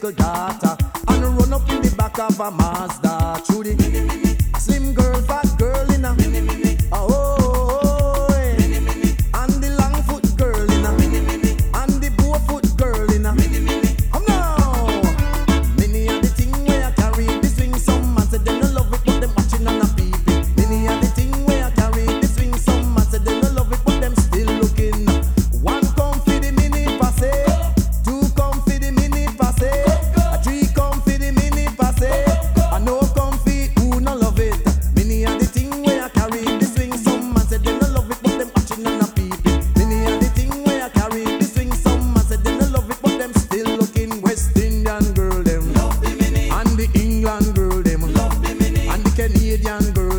little daughter and run up in the back of a Mazda. Through the slim girl, fat girl in a oh, and the long foot girl in a and the bow foot girl in a. Come now, many are the thing where I carry the swing. Some man say they no love it, but them watching and a peeping. Many are the thing where I carry the swing. Some man say they no love it, but them still looking. One come for the mini passe, two come for the mini passe, three come for the mini passe, and no come for who no love it. Many are the thing where I carry the swing. Some man say they no love it, but them watching and a peeping. Many are the thing where I carry the swing. Some man say they no love it, but them still looking. West Indian girl them love the mini, and the England girl them love the mini, and the Canadian girl